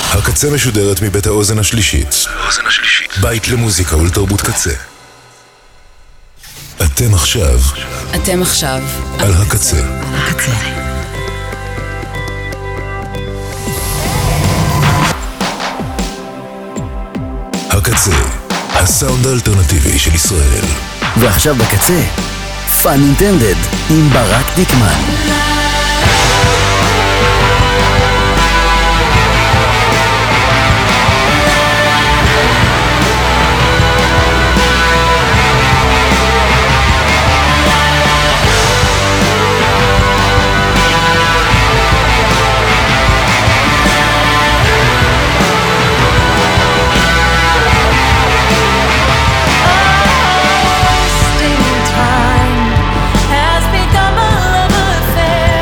הקצה משודרת מבית האוזן השלישית. בית למוזיקה ולתרבות קצה. אתם עכשיו על הקצה. הקצה, הסאונד האלטרנטיבי של ישראל. ועכשיו בקצה, פאן אינטנדד עם ברק דיקמן. Has become a love affair.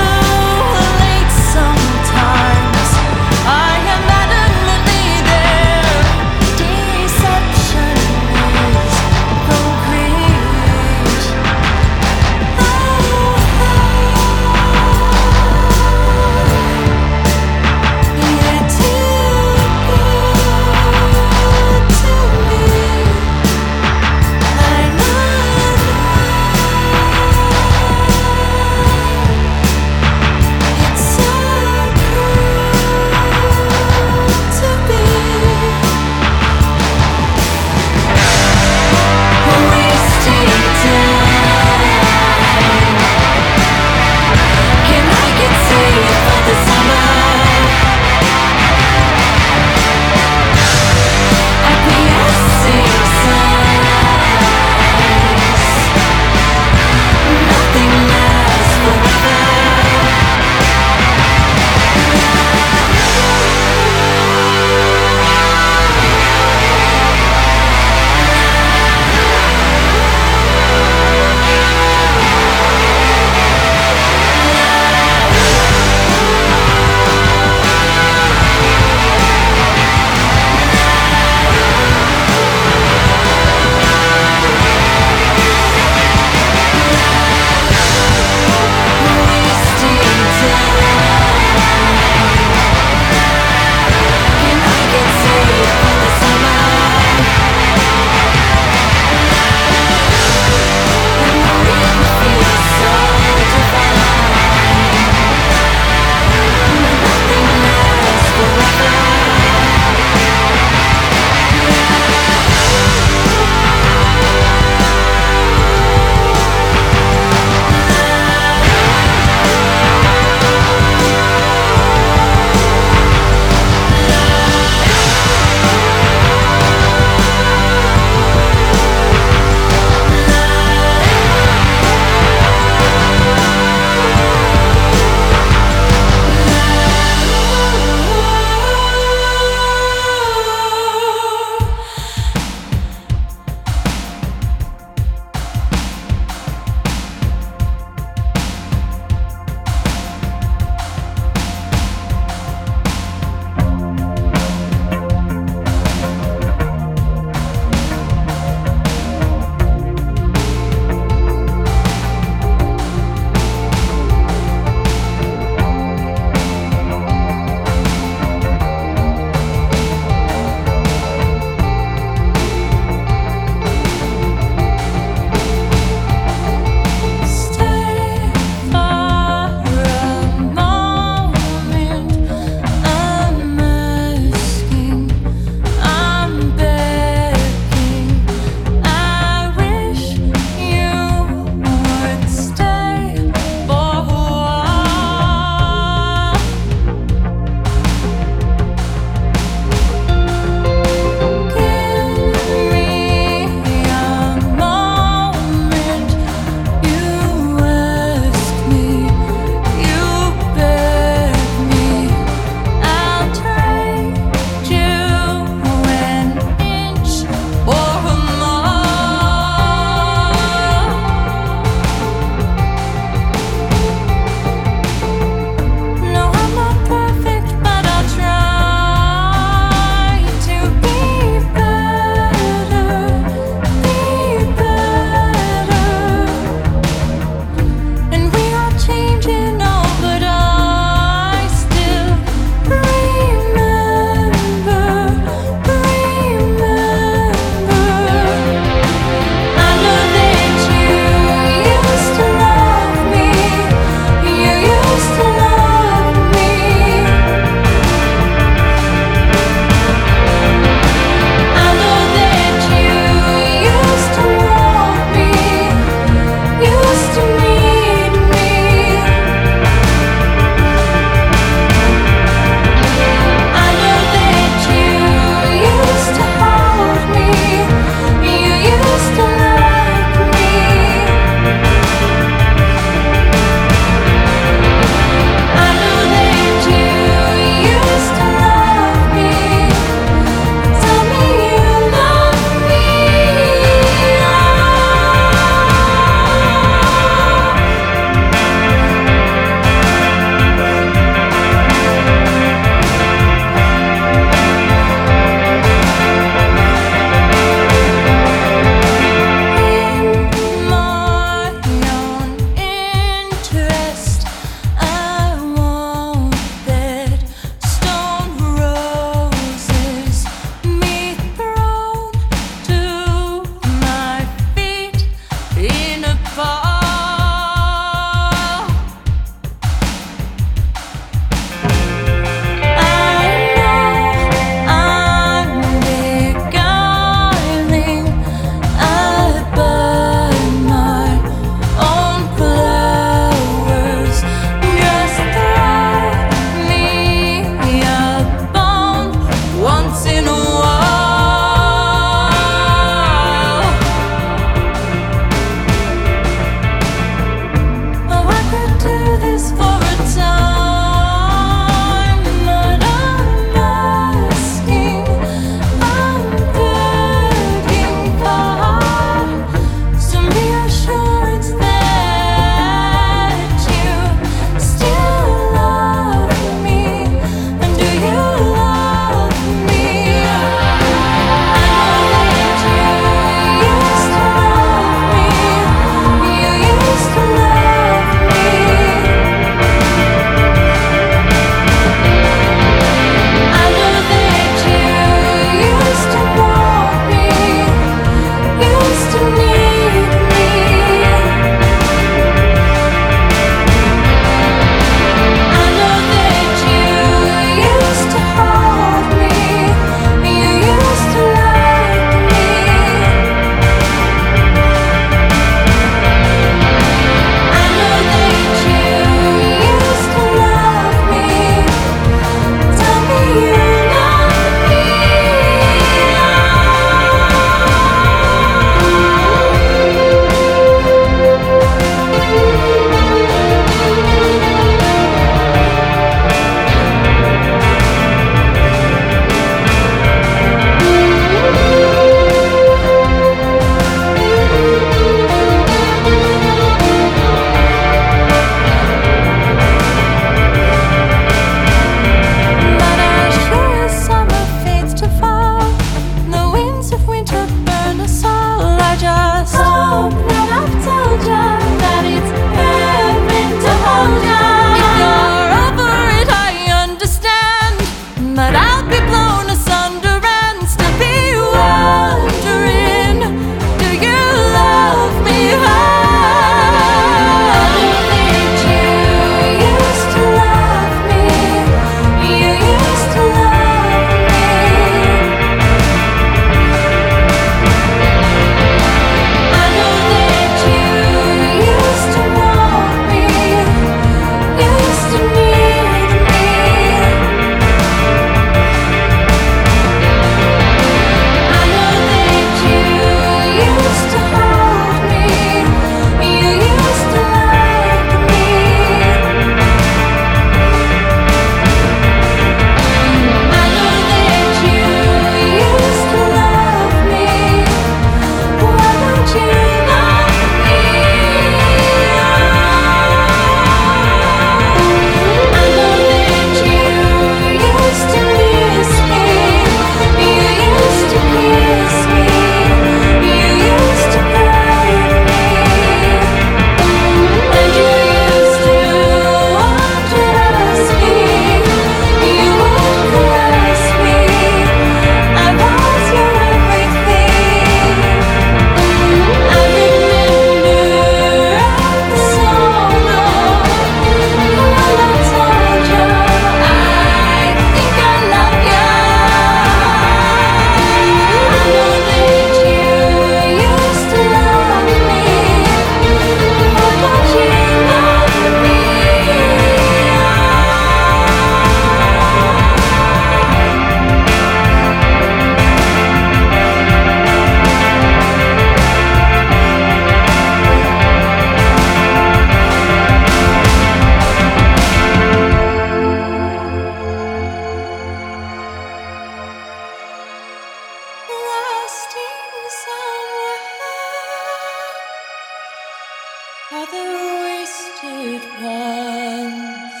once.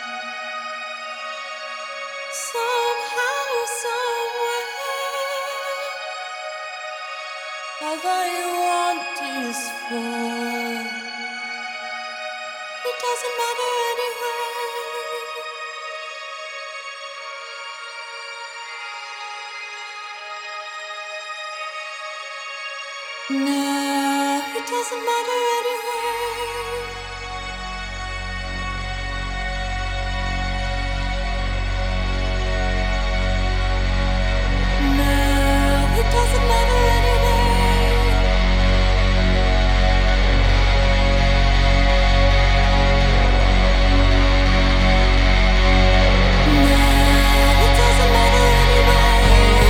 Somehow, somewhere, all I want is for. It doesn't matter anyway. No, it doesn't matter anyway. No, it doesn't matter anyway. No, it doesn't matter anyway.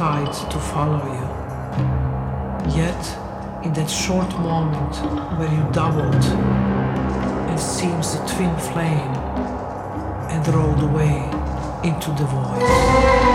tide to follow you. Yet, in that short moment where you doubled, it seems a twin flame and rolled away into the void.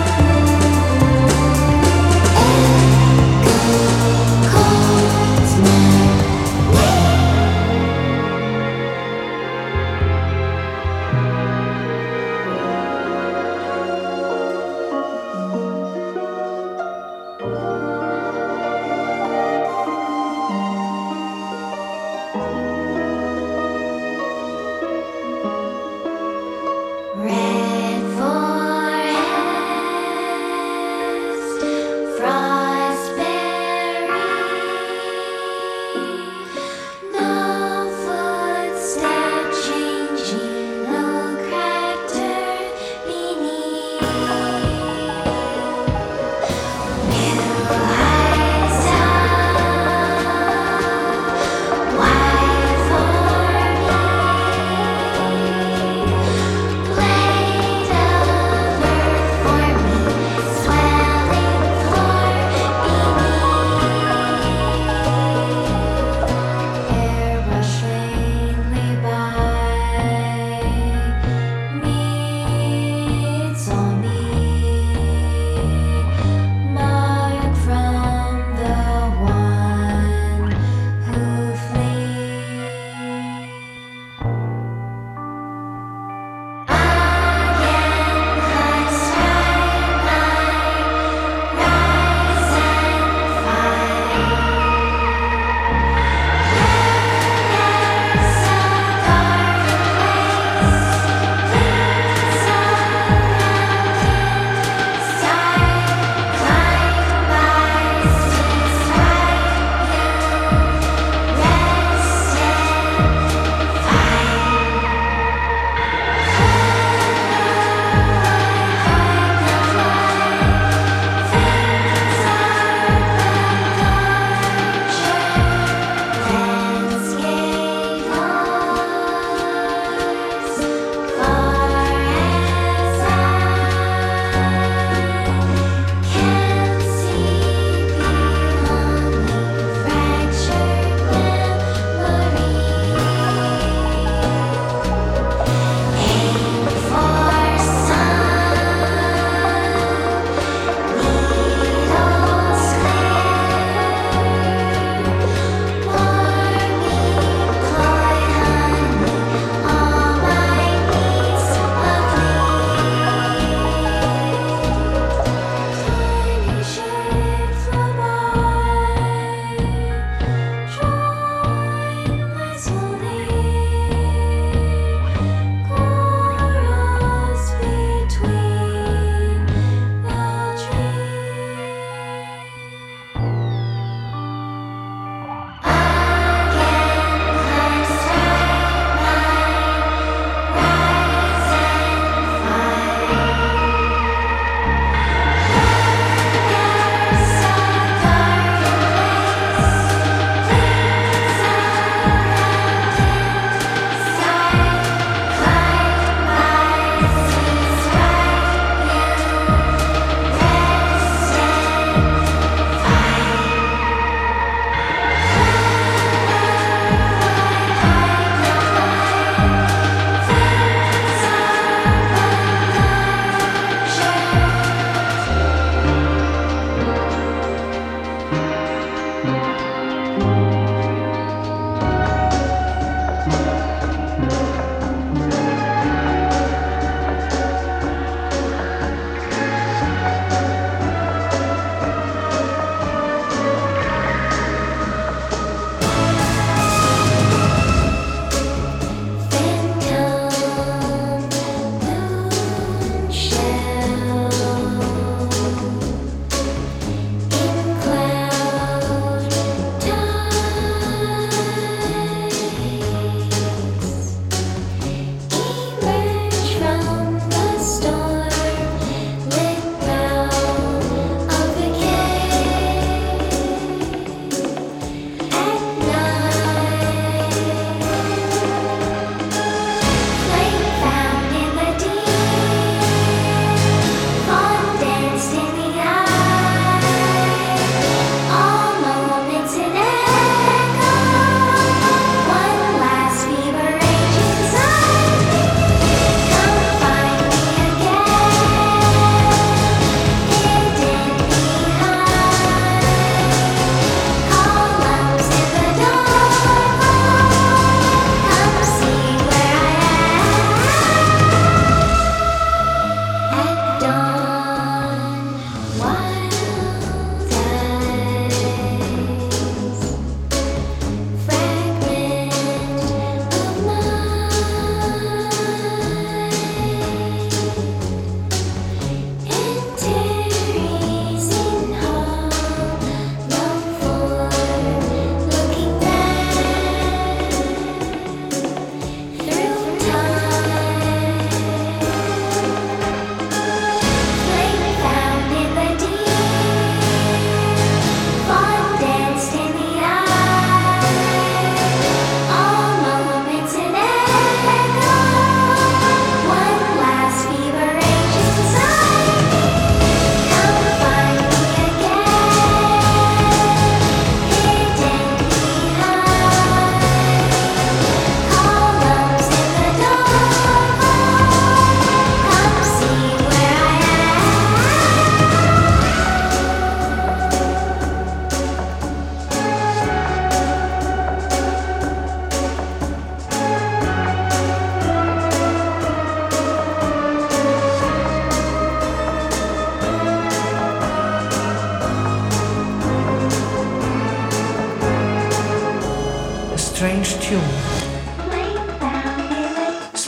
It's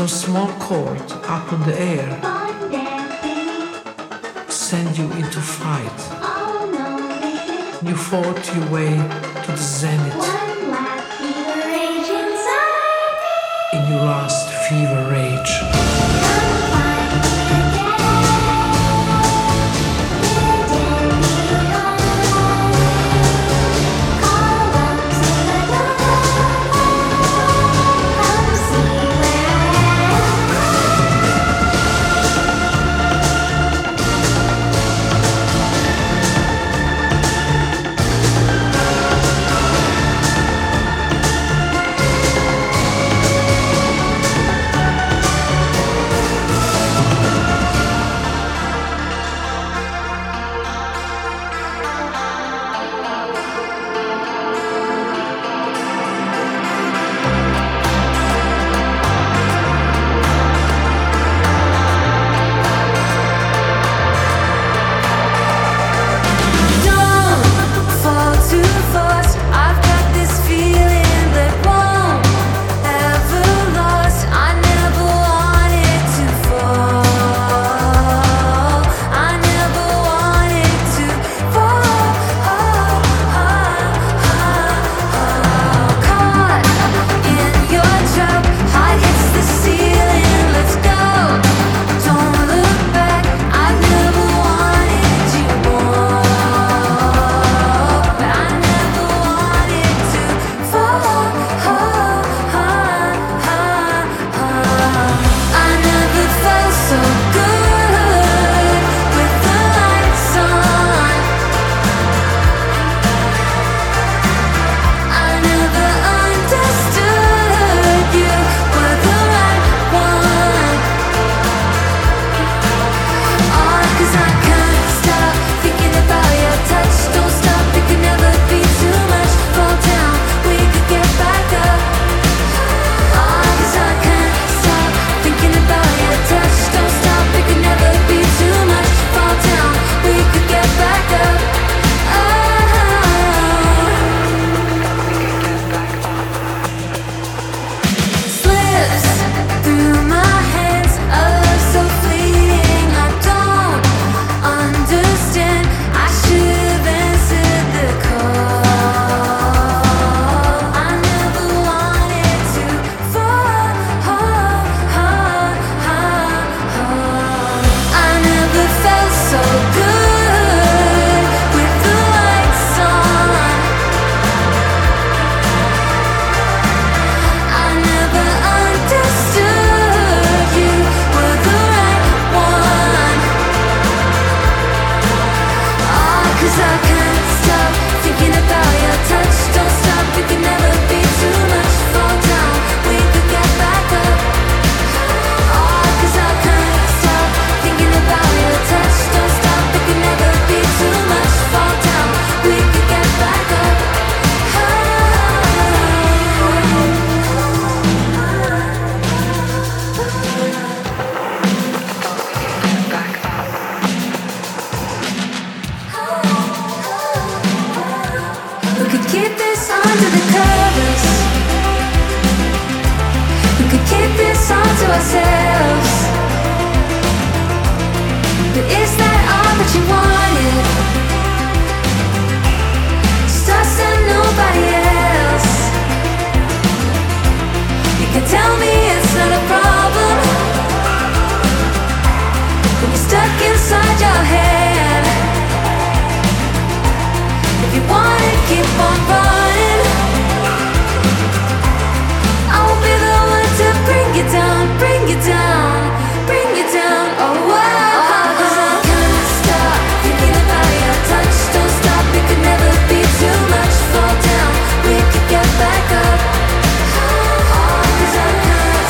some small chord up in the air send you into fight. You fought your way to the zenith in your last fever rage. Back up, 'cause I can't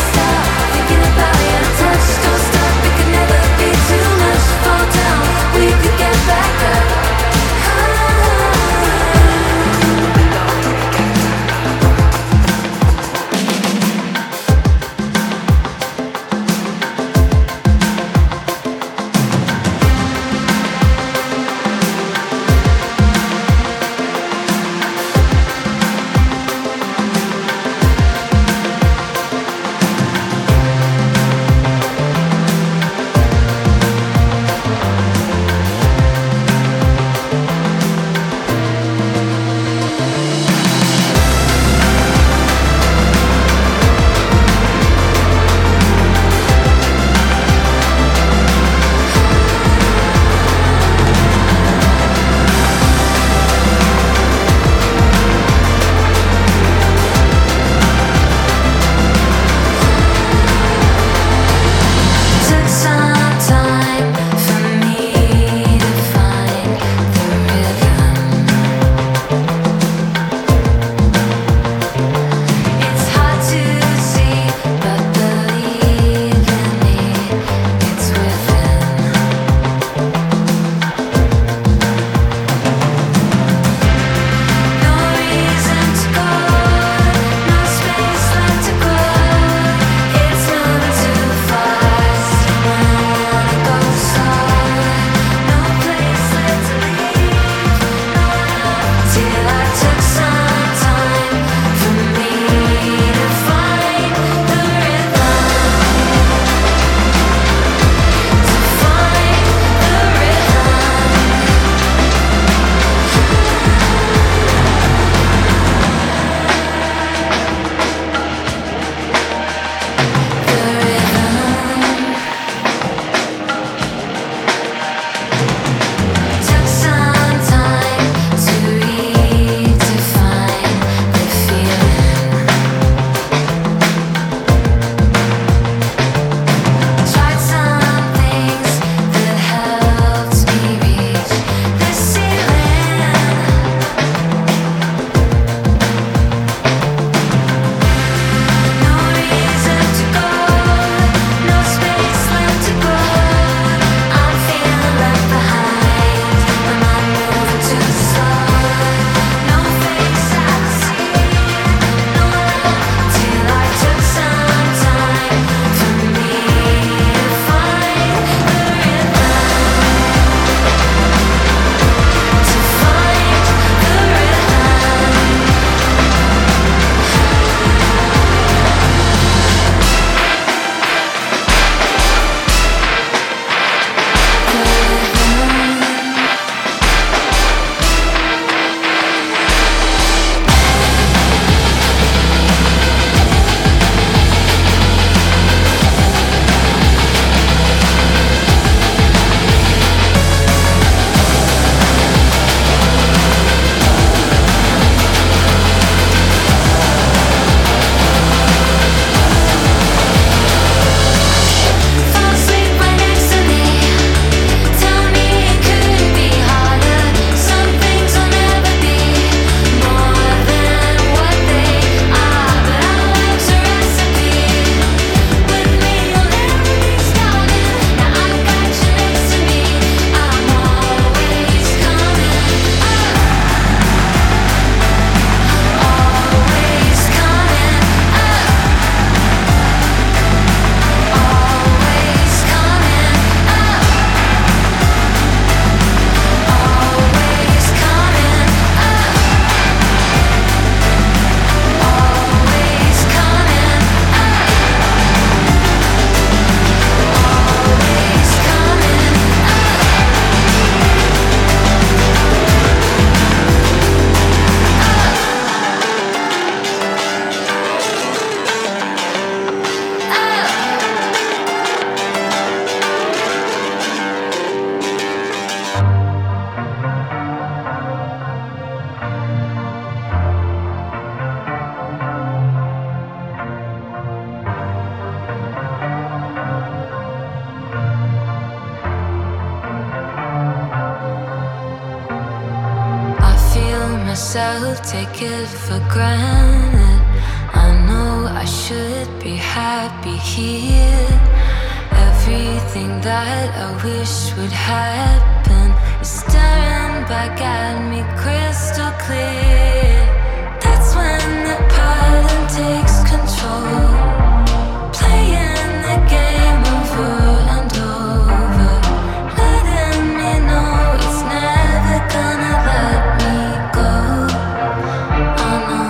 myself, take it for granted. I know I should be happy here. Everything that I wish would happen is staring back at me crystal clear. That's when the pattern takes control, playing the game over and over, letting me know it's never gonna let me go. Oh no.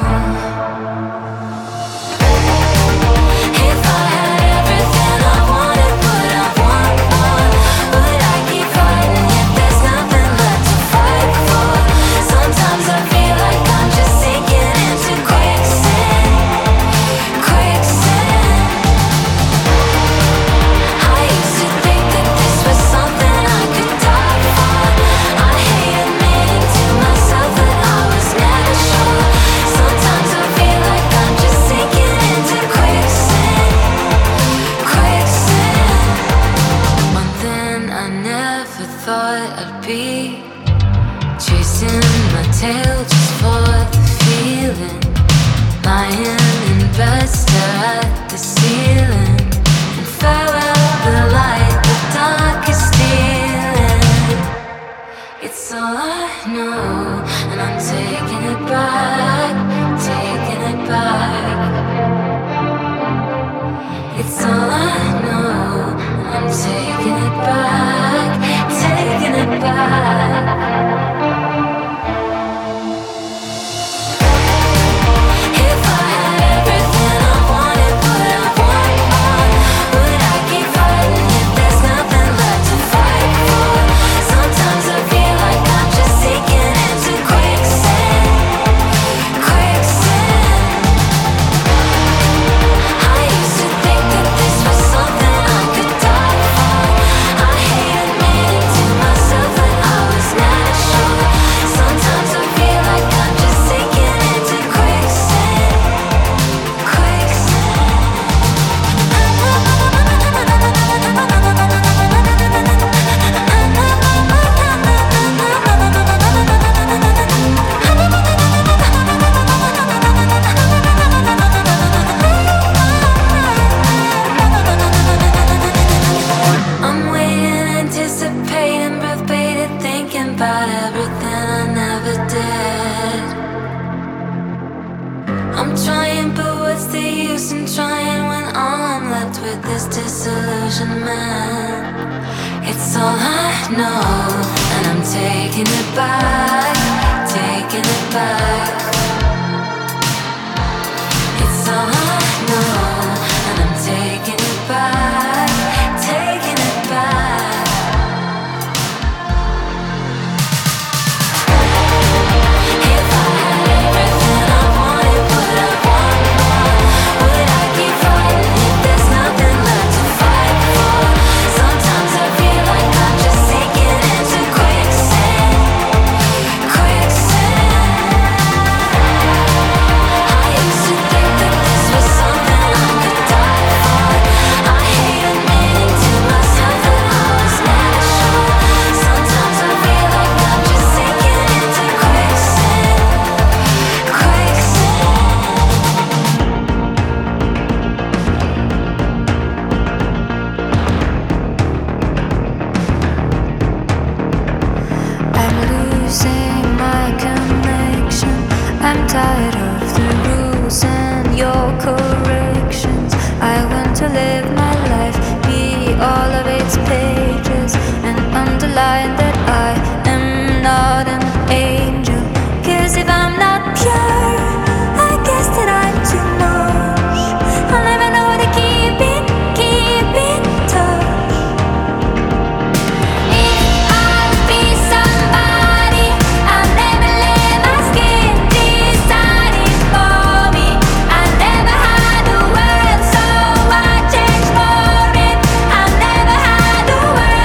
If I had everything I wanted, would I want more? Would I keep fighting if there's nothing left to fight for? Sometimes I feel like I'm just sinking into quicksand, quicksand. I used to think that this was something I could die for. I hate admitting to myself that I was never sure. Sometimes I feel like I'm just sinking into quicksand, quicksand. One thing I never thought I'd be, chasing my tail just for the feeling, lying in bed, stare at the ceiling, and farewell the light the dark is stealing. It's all I know, and I'm taking it back, taking it back. It's all I know, and I'm taking it back, taking it back. If I had everything I wanted, would I want more? Would I keep fighting if there's nothing left to fight for? Sometimes I feel like I'm just sinking into quicksand, quicksand. I used to think that this was something I could die for. I hate admitting to myself that I was never sure. Sometimes I feel like I'm just sinking into quicksand, quicksand. I'm waiting, anticipating, breath baited, thinking about everything I never did. I'm trying, but what's the use in trying when all I'm left with is disillusionment? It's all I know, and I'm taking it back, taking it back. It's all I know, and I'm taking it back, taking it back. If I had everything I wanted, would I want more? Would I keep fighting if there's nothing left to fight for? Sometimes I feel like I'm just sinking into quicksand, quicksand. I used to think that this was something I could die for. I hate admitting to myself that I was never sure. Sometimes I feel like I'm just sinking into quicksand, quicksand. I'm losing my connection. I'm tired of the rules and your corrections. I want to live my life, be all of its pages, and underline that I am not an angel. 'Cause if I'm not pure, I guess that I'm too much. I'll never know how to keep in touch. If I'll be somebody, I'll never let my skin decide it for me. I never had the words, so I change for it. I never had the words.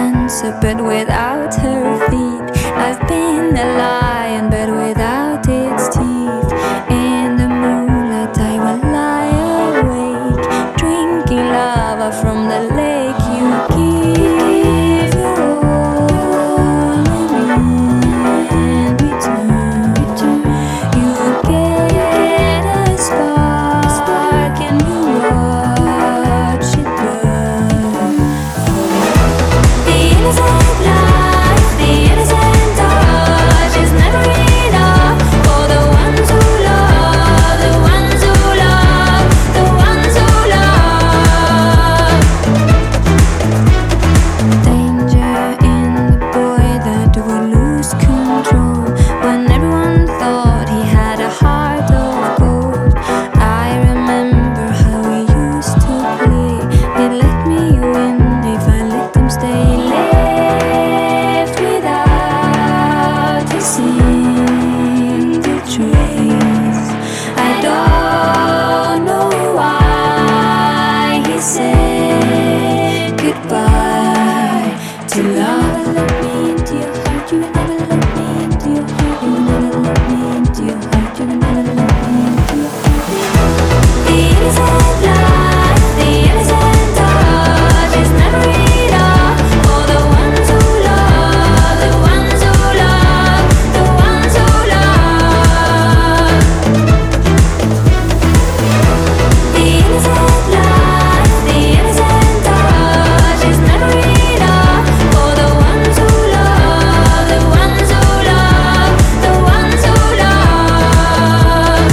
dancer, but without her feet. I've been a lion, but without its teeth. In the moonlight I will lie awake, drinking lava from the lake. You give your all, and in return you get a spark, and you watch it burn. The innocent life, the innocent touch is never enough for the ones who love, the ones who love, the ones who love. Danger in the boy that will lose control when everyone thought he had a heart of gold. I remember how we used to play. He let me win if I let him stay. Left without a single trace. I don't know why he said goodbye to love. Let me into your heart, you never let me into your heart, you never let me into your heart, you never let me into your heart. The innocent life, the innocent touch is never enough for the ones who love, the ones who love, the ones who love. The innocent life, the innocent touch is never enough for the ones who love, the ones who love, the ones who love.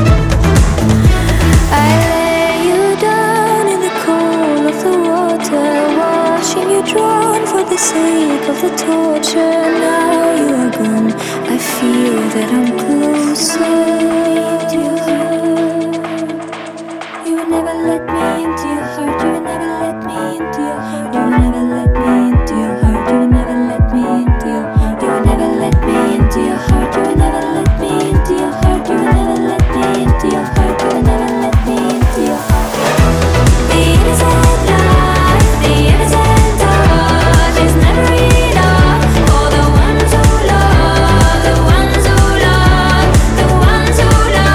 I lay you down in the cold of the water, watching you drown for the sake of the torture. Now you are gone, I feel that I'm closer to your heart. You will never let me into your heart, you will never let me into your heart, you will never let me into your heart, you will never let me into your heart, you will never let me into your heart, you will never let me into your heart, you will never let me into your heart, you will never let me into your heart. The innocent life, the innocent touch is never enough for the ones who love, the ones who love, the ones who love.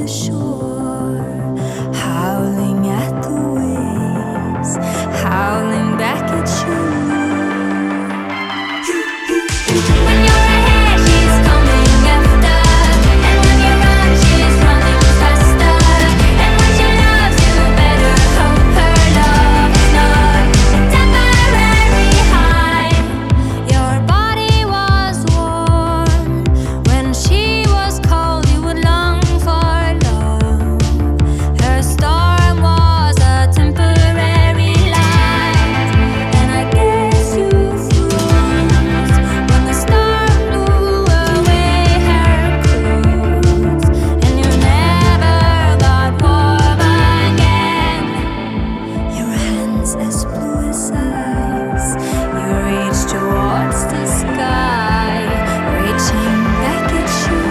shore, howling at the waves, howling back at you. When you're ahead, she's coming after, and when you run, she's running faster. And when she loves you, better hope her love is not temporary high. Your body was warm when she was cold. You would long for love. Her storm was a temporary light, and I guess you froze when the storm blew away her clothes, and you never got warm again. Your hands as blue as ice, you reach towards the sky, reaching back at you.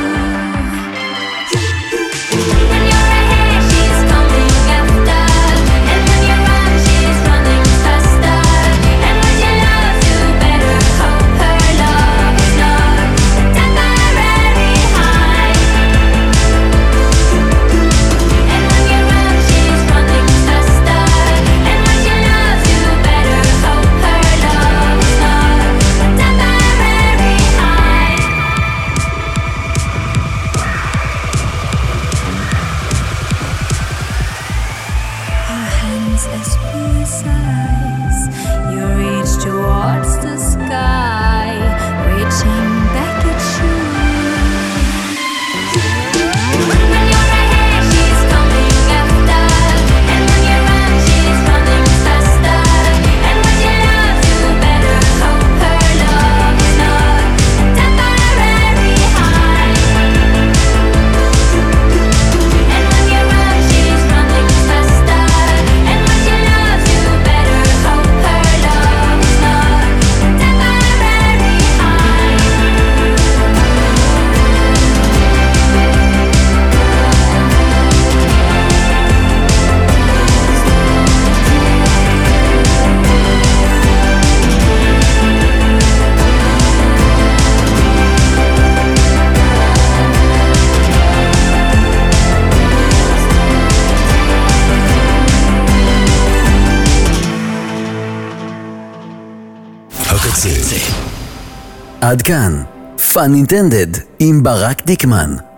When you're ahead, she's coming after, and when you run, she's running faster. And when she loves you, better hope her love is not temporary high. And when you run, she's running faster. And when she loves you, better hope her love is not temporary high. Your hands as blue as ice, you reach towards the sky, reaching back at you. When you're ahead, she's coming after, and when you run, she's running faster. And when she loves you, better hope her love is not temporary high. And when you run, she's running faster. And when she loves you, better hope her love is not temporary high. הקצה. עד כאן, Fun Intended עם ברק דיקמן.